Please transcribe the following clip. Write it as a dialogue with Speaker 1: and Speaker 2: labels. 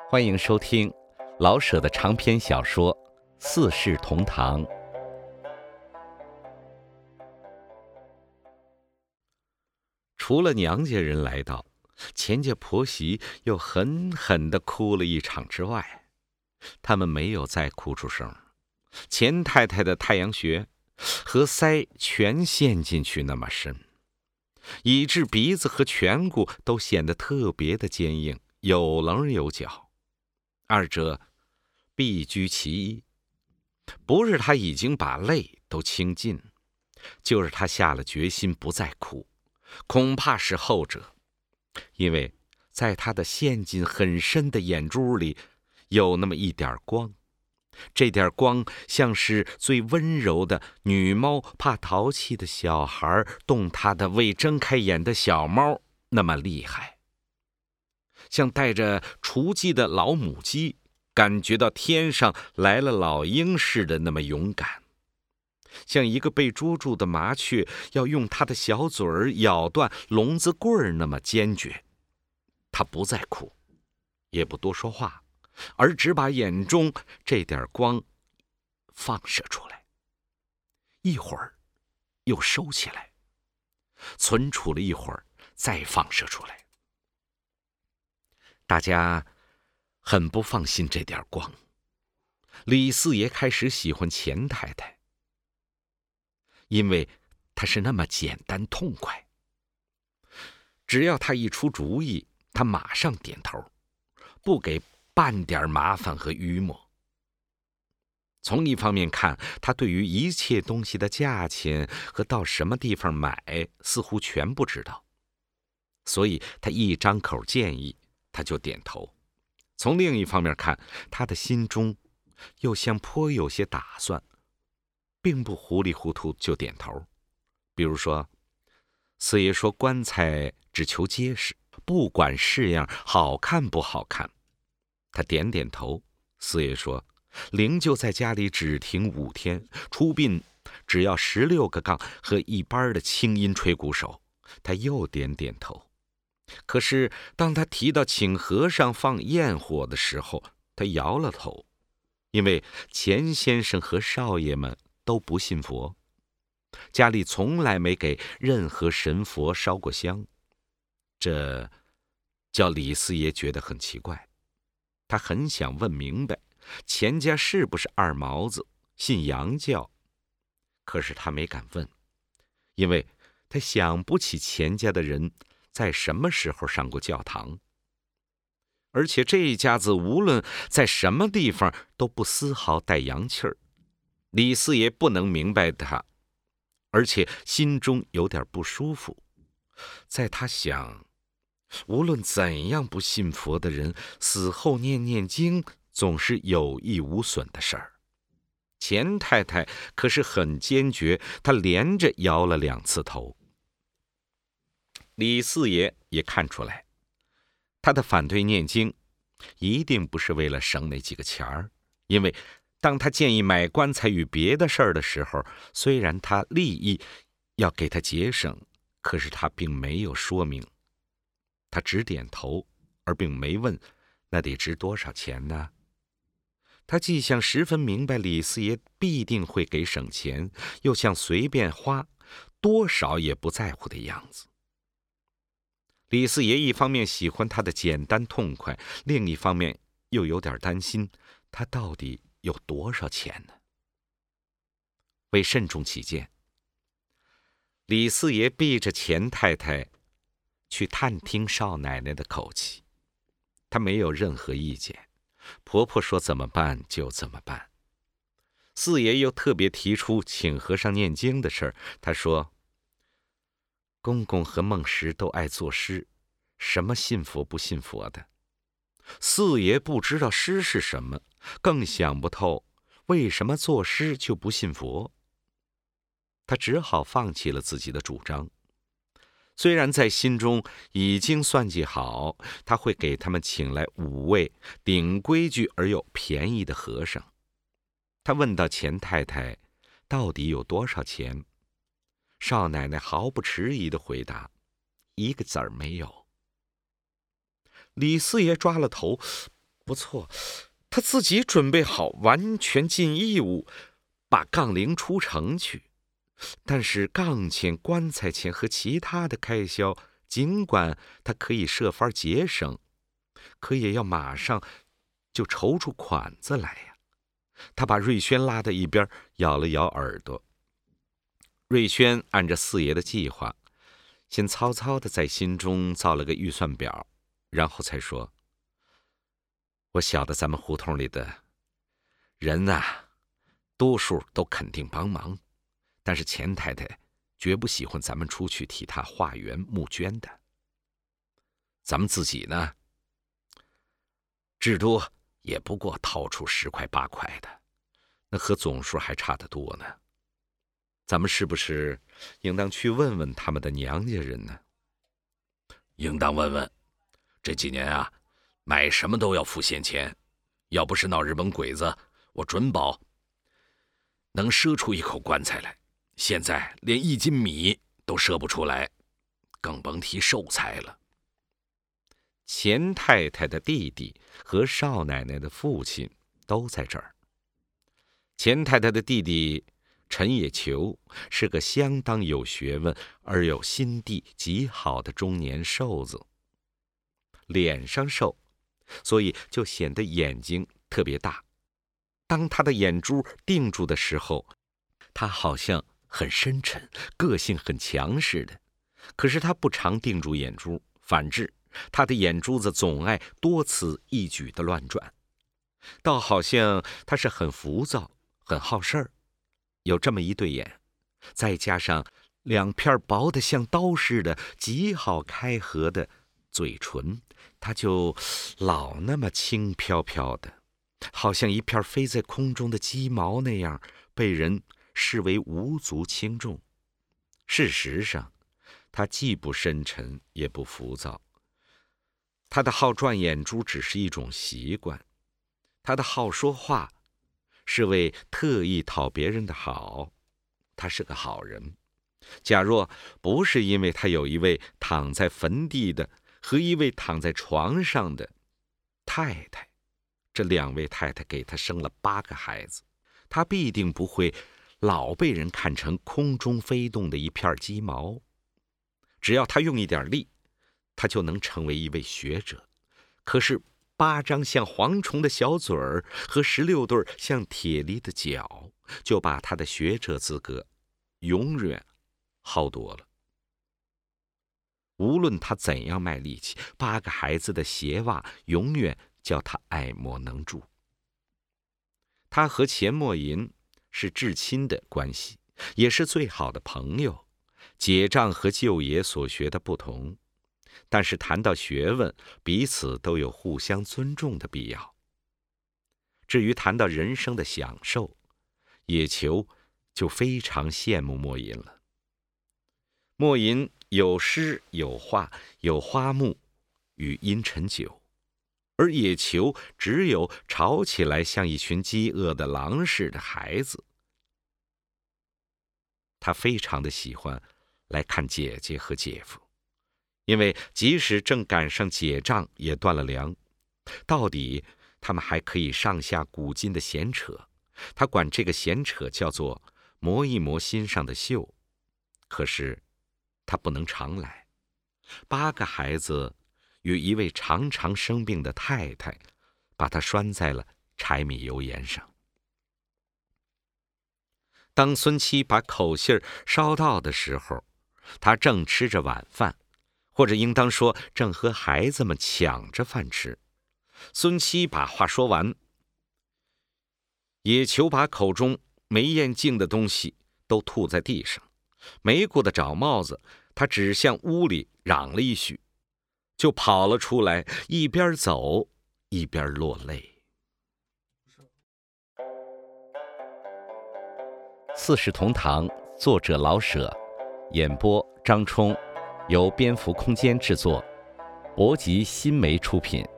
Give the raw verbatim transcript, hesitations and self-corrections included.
Speaker 1: 欢迎收听老舍的长篇小说《四世同堂》。除了娘家人来到，钱家婆媳又狠狠地哭了一场之外，他们没有再哭出声。钱太太的太阳穴和腮全陷进去那么深，以致鼻子和颧骨都显得特别的坚硬，有棱有角。二者必居其一，不是他已经把泪都倾尽，就是他下了决心不再哭，恐怕是后者。因为在他的陷进很深的眼珠里有那么一点光，这点光像是最温柔的女猫怕淘气的小孩动它的未睁开眼的小猫那么厉害，像带着雏鸡的老母鸡感觉到天上来了老鹰似的那么勇敢，像一个被捉住的麻雀要用它的小嘴儿咬断笼子棍儿那么坚决。他不再哭，也不多说话，而只把眼中这点光放射出来，一会儿又收起来，存储了一会儿再放射出来。大家很不放心这点光。李四爷开始喜欢钱太太，因为她是那么简单痛快，只要她一出主意，他马上点头，不给半点麻烦和淤磨。从一方面看，他对于一切东西的价钱和到什么地方买似乎全不知道，所以他一张口建议他就点头。从另一方面看，他的心中又像颇有些打算，并不糊里糊涂就点头。比如说，四爷说棺材只求结实，不管式样好看不好看，他点点头。四爷说灵柩在家里只停五天，出殡只要十六个杠和一班的清音吹鼓手，他又点点头。可是当他提到请和尚放焰火的时候，他摇了头，因为钱先生和少爷们都不信佛，家里从来没给任何神佛烧过香。这叫李四爷觉得很奇怪，他很想问明白钱家是不是二毛子，信洋教，可是他没敢问，因为他想不起钱家的人在什么时候上过教堂，而且这一家子无论在什么地方都不丝毫带洋气儿。李四爷不能明白他，而且心中有点不舒服。在他想，无论怎样不信佛的人，死后念念经总是有益无损的事儿。钱太太可是很坚决，她连着摇了两次头。李四爷也看出来，他的反对念经一定不是为了省那几个钱儿，因为当他建议买棺材与别的事儿的时候，虽然他立意要给他节省，可是他并没有说明。他只点头，而并没问那得值多少钱呢？他既像十分明白李四爷必定会给省钱，又像随便花多少也不在乎的样子。李四爷一方面喜欢他的简单痛快，另一方面又有点担心他到底有多少钱呢？为慎重起见，李四爷逼着钱太太去探听少奶奶的口气，他没有任何意见，婆婆说怎么办就怎么办。四爷又特别提出请和尚念经的事儿，他说公公和孟石都爱作诗，什么信佛不信佛的。四爷不知道诗是什么，更想不透为什么作诗就不信佛。他只好放弃了自己的主张，虽然在心中已经算计好，他会给他们请来五位顶规矩而又便宜的和尚。他问到钱太太到底有多少钱，少奶奶毫不迟疑地回答，一个子儿没有。李四爷抓了头， 不错，他自己准备好完全尽义务，把杠铃出城去。但是杠钱、棺材钱和其他的开销，尽管他可以设法节省，可也要马上就筹出款子来呀。他把瑞轩拉到一边，咬了咬耳朵。瑞轩按着四爷的计划，先曹操的在心中造了个预算表，然后才说：“我晓得咱们胡同里的人啊，多数都肯定帮忙。但是钱太太绝不喜欢咱们出去替她化缘募捐的。咱们自己呢，至多也不过掏出十块八块的，那和总数还差得多呢。咱们是不是应当去问问他们的娘家人呢？”“
Speaker 2: 应当问问。这几年啊，买什么都要付现钱，要不是闹日本鬼子，我准保能赊出一口棺材来。现在连一斤米都赊不出来，更甭提寿材了。”
Speaker 1: 钱太太的弟弟和少奶奶的父亲都在这儿。钱太太的弟弟陈野球是个相当有学问而又心地极好的中年瘦子，脸上瘦，所以就显得眼睛特别大。当他的眼珠定住的时候，他好像很深沉，个性很强似的。可是他不常定住眼珠，反之，他的眼珠子总爱多此一举地乱转，倒好像他是很浮躁、很好事儿。有这么一对眼，再加上两片薄得像刀似的、极好开合的嘴唇，他就老那么轻飘飘的，好像一片飞在空中的鸡毛那样，被人视为无足轻重。事实上，他既不深沉，也不浮躁。他的好转眼珠只是一种习惯，他的好说话是为特意讨别人的好。他是个好人。假若不是因为他有一位躺在坟地的和一位躺在床上的太太，这两位太太给他生了八个孩子，他必定不会老被人看成空中飞动的一片鸡毛。只要他用一点力，他就能成为一位学者。可是八张像蝗虫的小嘴儿和十六对像铁犁的脚，就把他的学者资格永远薅夺了。无论他怎样卖力气，八个孩子的鞋袜永远叫他爱莫能助。他和钱默吟是至亲的关系，也是最好的朋友。姐丈和舅爷所学的不同，但是谈到学问，彼此都有互相尊重的必要。至于谈到人生的享受，野球就非常羡慕默吟了。默吟有诗有画有花木与阴沉酒，而野球只有吵起来像一群饥饿的狼似的孩子。他非常的喜欢来看姐姐和姐夫，因为即使正赶上姐丈也断了粮，到底他们还可以上下古今的闲扯。他管这个闲扯叫做磨一磨心上的锈。可是他不能常来，八个孩子与一位常常生病的太太，把他拴在了柴米油盐上。当孙七把口信儿捎到的时候，他正吃着晚饭，或者应当说正和孩子们抢着饭吃。孙七把话说完，野球把口中没咽净的东西都吐在地上，没顾得找帽子，他只向屋里嚷了一句，就跑了出来，一边走一边落泪。
Speaker 3: 四世同堂，作者老舍，演播张冲，由蝙蝠空间制作，博吉新媒出品。